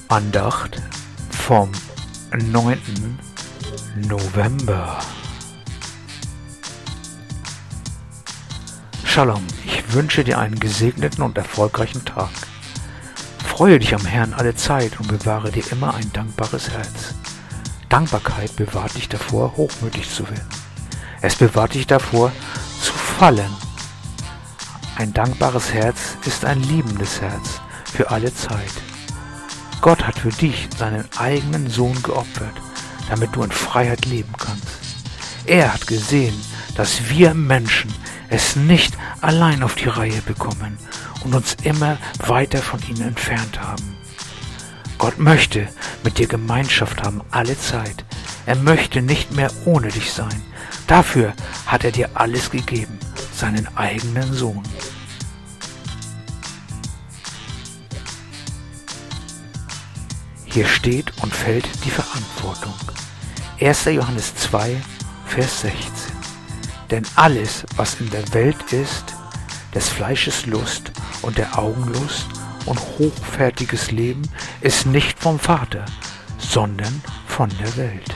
Andacht vom 9. November. Shalom, ich wünsche dir einen gesegneten und erfolgreichen Tag. Freue dich am Herrn alle Zeit und bewahre dir immer ein dankbares Herz. Dankbarkeit bewahrt dich davor, hochmütig zu werden. Es bewahrt dich davor, zu fallen. Ein dankbares Herz ist ein liebendes Herz für alle Zeit. Gott hat für dich seinen eigenen Sohn geopfert, damit du in Freiheit leben kannst. Er hat gesehen, dass wir Menschen es nicht allein auf die Reihe bekommen und uns immer weiter von ihm entfernt haben. Gott möchte mit dir Gemeinschaft haben, alle Zeit. Er möchte nicht mehr ohne dich sein. Dafür hat er dir alles gegeben, seinen eigenen Sohn. Hier steht und fällt die Verantwortung. 1. Johannes 2, Vers 16. Denn alles, was in der Welt ist, des Fleisches Lust und der Augenlust und hochfertiges Leben, ist nicht vom Vater, sondern von der Welt.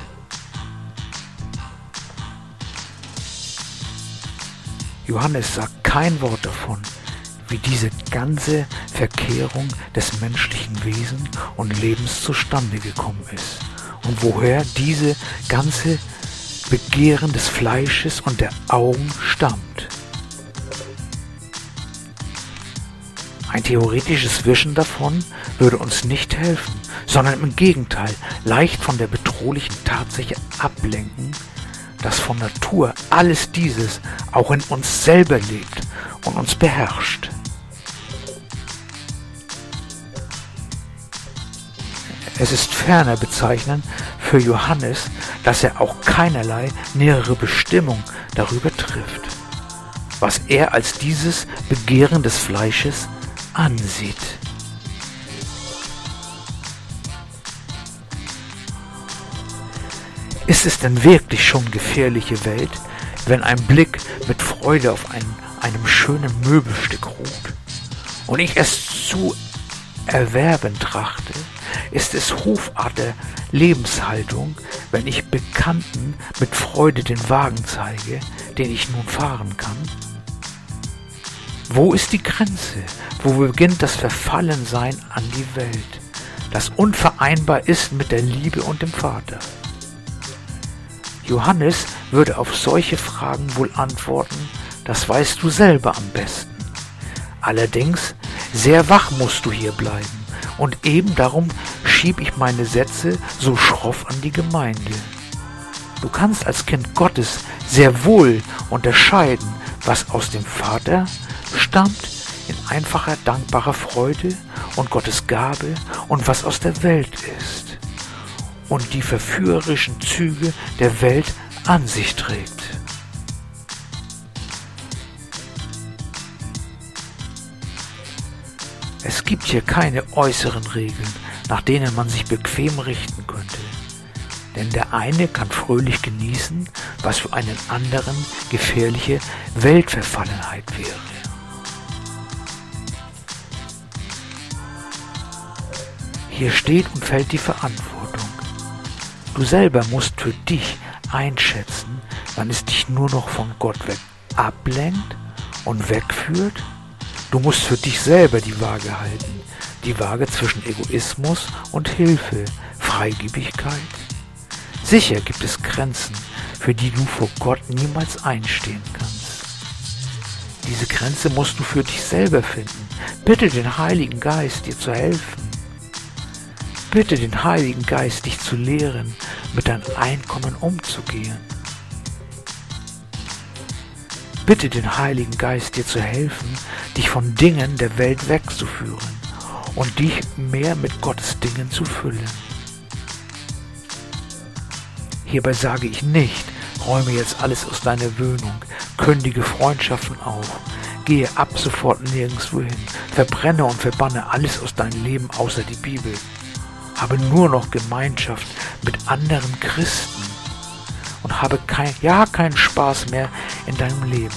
Johannes sagt kein Wort davon, wie diese ganze Verkehrung des menschlichen Wesens und Lebens zustande gekommen ist und woher diese ganze Begehren des Fleisches und der Augen stammt. Ein theoretisches Wissen davon würde uns nicht helfen, sondern im Gegenteil leicht von der bedrohlichen Tatsache ablenken, dass von Natur alles dieses auch in uns selber lebt und uns beherrscht. Es ist ferner bezeichnend für Johannes, dass er auch keinerlei nähere Bestimmung darüber trifft, was er als dieses Begehren des Fleisches ansieht. Ist es denn wirklich schon gefährliche Welt, wenn ein Blick mit Freude auf einem schönen Möbelstück ruht und ich es zu erwerben trachte? Ist es Hochart der Lebenshaltung, wenn ich Bekannten mit Freude den Wagen zeige, den ich nun fahren kann? Wo ist die Grenze? Wo beginnt das Verfallensein an die Welt, das unvereinbar ist mit der Liebe und dem Vater? Johannes würde auf solche Fragen wohl antworten, das weißt du selber am besten. Allerdings, sehr wach musst du hier bleiben. Und eben darum schieb ich meine Sätze so schroff an die Gemeinde. Du kannst als Kind Gottes sehr wohl unterscheiden, was aus dem Vater stammt, in einfacher, dankbarer Freude und Gottes Gabe und was aus der Welt ist und die verführerischen Züge der Welt an sich trägt. Es gibt hier keine äußeren Regeln, nach denen man sich bequem richten könnte. Denn der eine kann fröhlich genießen, was für einen anderen gefährliche Weltverfallenheit wäre. Hier steht und fällt die Verantwortung. Du selber musst für dich einschätzen, wann es dich nur noch von Gott weg ablenkt und wegführt. Du musst für dich selber die Waage halten, die Waage zwischen Egoismus und Hilfe, Freigebigkeit. Sicher gibt es Grenzen, für die du vor Gott niemals einstehen kannst. Diese Grenze musst du für dich selber finden. Bitte den Heiligen Geist, dir zu helfen. Bitte den Heiligen Geist, dich zu lehren, mit deinem Einkommen umzugehen. Bitte den Heiligen Geist, dir zu helfen, dich von Dingen der Welt wegzuführen und dich mehr mit Gottes Dingen zu füllen. Hierbei sage ich nicht, räume jetzt alles aus deiner Wohnung, kündige Freundschaften auf, gehe ab sofort nirgendwo hin, verbrenne und verbanne alles aus deinem Leben außer die Bibel. Habe nur noch Gemeinschaft mit anderen Christen und habe keinen Spaß mehr in deinem Leben.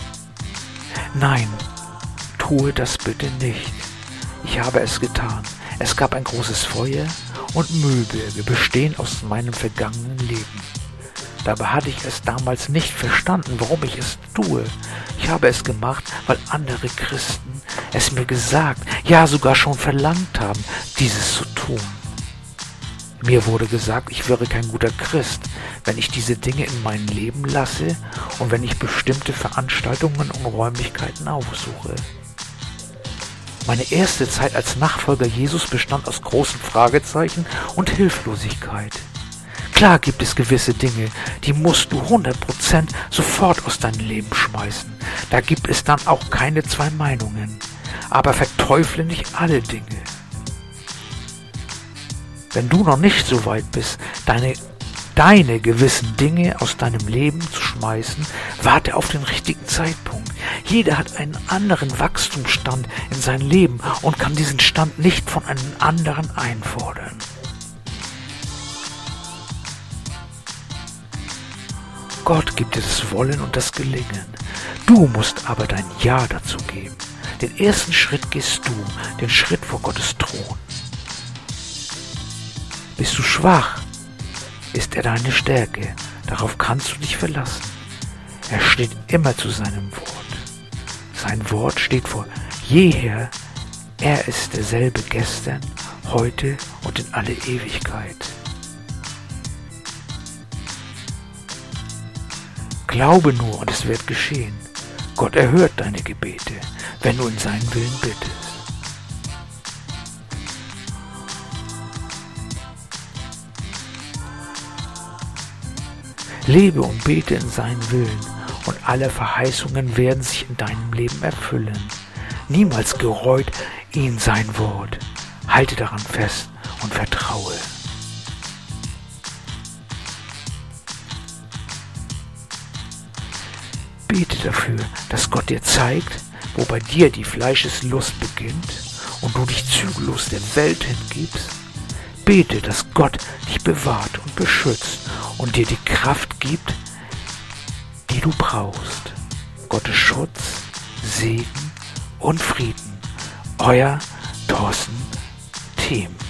Nein, tue das bitte nicht. Ich habe es getan. Es gab ein großes Feuer und Müllberge bestehen aus meinem vergangenen Leben. Dabei hatte ich es damals nicht verstanden, warum ich es tue. Ich habe es gemacht, weil andere Christen es mir gesagt, ja sogar schon verlangt haben, dieses zu tun. Mir wurde gesagt, ich wäre kein guter Christ, wenn ich diese Dinge in mein Leben lasse und wenn ich bestimmte Veranstaltungen und Räumlichkeiten aufsuche. Meine erste Zeit als Nachfolger Jesus bestand aus großen Fragezeichen und Hilflosigkeit. Klar gibt es gewisse Dinge, die musst du 100% sofort aus deinem Leben schmeißen. Da gibt es dann auch keine zwei Meinungen. Aber verteufle nicht alle Dinge. Wenn du noch nicht so weit bist, deine gewissen Dinge aus deinem Leben zu schmeißen, warte auf den richtigen Zeitpunkt. Jeder hat einen anderen Wachstumsstand in seinem Leben und kann diesen Stand nicht von einem anderen einfordern. Gott gibt dir das Wollen und das Gelingen. Du musst aber dein Ja dazu geben. Den ersten Schritt gehst du, den Schritt vor Gottes Thron. Bist du schwach, ist er deine Stärke. Darauf kannst du dich verlassen. Er steht immer zu seinem Wort. Sein Wort steht vor jeher. Er ist derselbe gestern, heute und in alle Ewigkeit. Glaube nur und es wird geschehen. Gott erhört deine Gebete, wenn du in seinen Willen bittest. Lebe und bete in seinen Willen und alle Verheißungen werden sich in deinem Leben erfüllen. Niemals gereut ihn sein Wort. Halte daran fest und vertraue. Bete dafür, dass Gott dir zeigt, wo bei dir die Fleischeslust beginnt und du dich zügellos der Welt hingibst. Bete, dass Gott dich bewahrt und beschützt und dir die Kraft gibt, die du brauchst. Gottes Schutz, Segen und Frieden. Euer Thorsten Thieme.